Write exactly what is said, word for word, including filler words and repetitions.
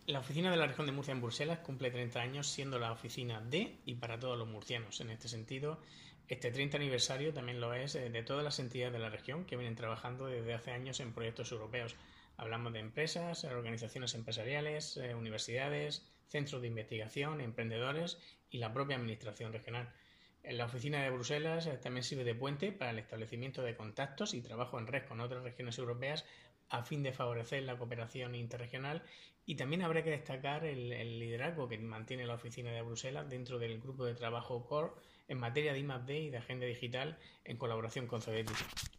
La oficina de la región de Murcia en Bruselas cumple treinta años siendo la oficina de y para todos los murcianos. En este sentido, este treinta aniversario también lo es de todas las entidades de la región que vienen trabajando desde hace años en proyectos europeos. Hablamos de empresas, organizaciones empresariales, eh, universidades, centros de investigación, emprendedores y la propia administración regional. En la oficina de Bruselas eh, también sirve de puente para el establecimiento de contactos y trabajo en red con otras regiones europeas a fin de favorecer la cooperación interregional, y también habrá que destacar el, el liderazgo que mantiene la oficina de Bruselas dentro del grupo de trabajo C O R E en materia de I más D y de agenda digital en colaboración con Cebeti.